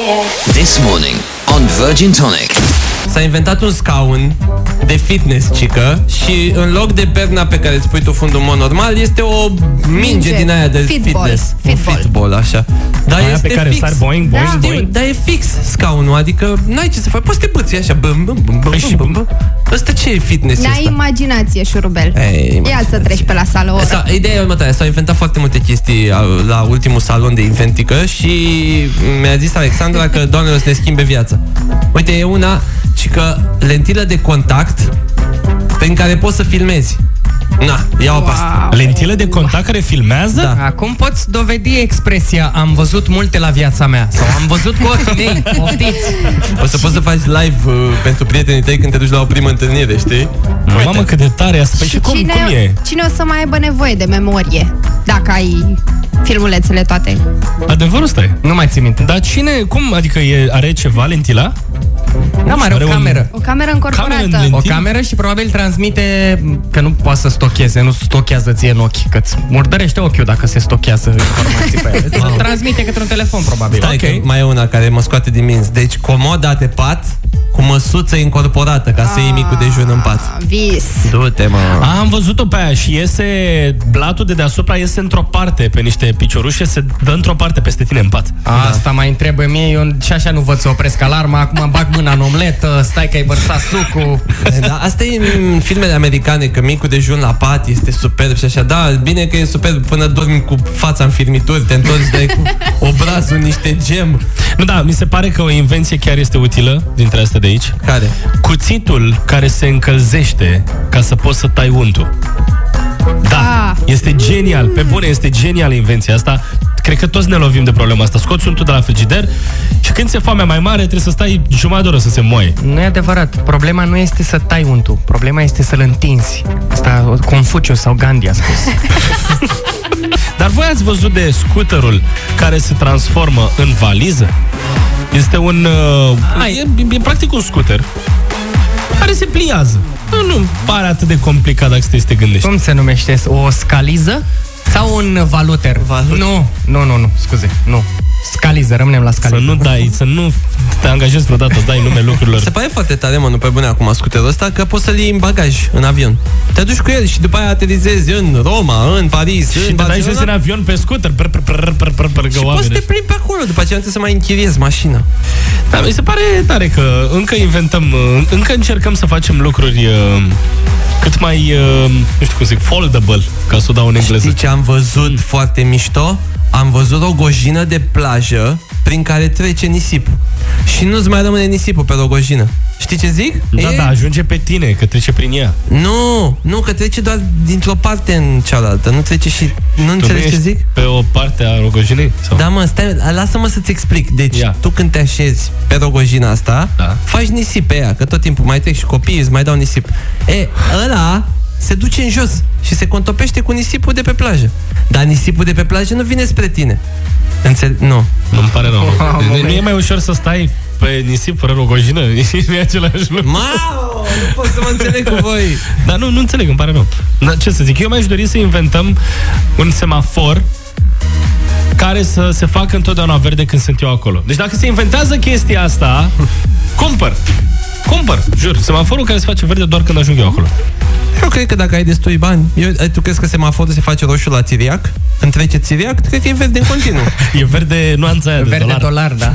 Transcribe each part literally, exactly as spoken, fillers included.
This morning on Virgin Tonic. S-a inventat un scaun de fitness, cică, și în loc de perna pe care îți pui tu fundul în mod normal, este o minge, minge din aia de fitball. fitness. Fitball. Un fitball, așa. Dar aia este pe care fix. sari boing, boing, Da. boing. Dar e fix scaunul, adică n-ai ce să faci. Poți să te băți așa, băm, băm, băm, băm, și- băm, băm. Ăsta ce e fitness N-ai ăsta? imaginație, șurubel. Ei, Ia imaginație. să treci pe la sală o oră. Sa, ideea e următoarea. S-au inventat foarte multe chestii a, la ultimul salon de inventică și mi-a zis Alexandra că doamne o să ne schimbe viața. Uite, e una, ci că lentilă de contact prin care poți să filmezi. Na, ia-o pe asta. Lentilă de contact care filmează? Da. Acum poți dovedi expresia am văzut multe la viața mea sau am văzut cu ochii mei, poftiți. O să poți să faci live uh, pentru prietenii tăi când te duci la o primă întâlnire, știi? Mamă, cât de tare e asta. Păi și cum, cine, cum e? cine o să mai aibă nevoie de memorie dacă ai filmulețele toate? Adevărul ăsta e. Nu mai țin minte. Dar cine, cum, adică e, are ceva lentila? Da, mai are Are o un- cameră. O cameră încorporată. Cameră în O Timp? cameră și probabil transmite că nu poate să stocheze, nu stochează ție în ochi, că îți murdărește ochiul dacă se stochează informații pe ele. Să transmite către un telefon, probabil. Stai, Ok. că mai e una care mă scoate din minți. Deci comoda de pat cu măsuță incorporată ca să iei micul dejun în pat. Ah, vis. Du-te, mă. A, am văzut-o pe aia și iese, blatul de deasupra iese într-o parte, pe niște piciorușe, se dă într-o parte peste tine în pat. Asta mai trebuie mie, eu și așa nu văd să opresc alarma, acum bag mâna în omletă, stai că ai vărsat sucul. Da, asta e în filmele americane, că micul dejun la pat este superb și așa. Da, bine că e superb până dormi cu fața în firmituri, te întorci, dai cu obrazul în niște gem. Nu, da, mi se pare că o invenție chiar este utilă dintre astea de aici. Care? Cuțitul care se încălzește ca să poți să tai untul. Da, Ah. este genial. Pe bune, este genială invenția asta. Cred că toți ne lovim de problema asta. Scoți untul de la frigider și când ți-e foamea mai mare, trebuie să stai jumătate de oră să se moaie. Nu e adevărat. Problema nu este să tai untul. Problema este să-l întinzi. Asta Confuciu sau Gandhi a spus. Dar voi ați văzut de scuterul care se transformă în valiză? Este un... Uh, e, e practic un scooter care se pliază. Nu, nu pare atât de complicat dacă stai să te gândești. Cum se numește? O scaliză? Sau un valuter? Valuter. Nu, nu, nu, nu, scuze, nu. Scaliză, rămânem la Să scaliză. nu dai, să nu te angajezi vreodată, să dai nume lucrurilor. Se pare foarte tare, mă, nu pe bune acum scuterul ăsta, că poți să-l iei în bagaj, în avion. Te duci cu el și după aia aterizezi în Roma, în Paris, Și în te dai jos în Barcelona. avion pe scooter, prr, prr, prr, prr, prr, prr, Și poți să te plimbi pe acolo, după aceea nu trebuie să mai închiriezi mașina. Da, mi se pare tare că încă inventăm, uh, încă încercăm să facem lucruri uh, cât mai, uh, nu știu cum zic, foldable, ca să o dau în engleză. Știi ce am văzut foarte mișto? Am văzut o gojină de plajă prin care trece nisip. Și nu-ți mai rămâne nisipul pe rogojină. Știi ce zic? Da, E- da, ajunge pe tine, că trece prin ea. Nu, nu, că trece doar dintr-o parte în cealaltă. Nu trece și... Nu Tu înțelegi nu ce ești zic? pe o parte a rogojinei? Sau? Da, mă, stai, lasă-mă să-ți explic. Deci, Ia. tu când te așezi pe rogojina asta, Da. faci nisip pe ea, că tot timpul mai trec și copiii, îți mai dau nisip. E, ăla se duce în jos și se contopește cu nisipul de pe plajă. Dar nisipul de pe plajă nu vine spre tine. Înțel... Nu. Nu-mi pare rău. Nu, nu e mai ușor să stai pe nisip fără rogojină? E același lucru. Mau, nu pot să mă înțeleg cu voi. Dar nu, nu înțeleg, îmi pare rău. Dar ce să zic, eu mi-aș dori să inventăm un semafor care să se facă întotdeauna verde când sunt eu acolo. Deci dacă se inventează chestia asta, cumpăr. Cumpăr, jur. Semaforul care se face verde doar când ajung eu acolo. Eu cred că dacă ai destui bani, eu, tu crezi că semaforul se face roșu la țiriac? Când trece țiriac, cred că e verde în continuu. E verde nuanța aia de Verde dolar. dolar, da.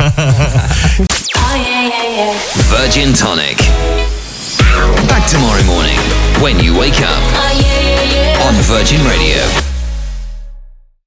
Virgin Tonic. Back tomorrow morning when you wake up on Virgin Radio.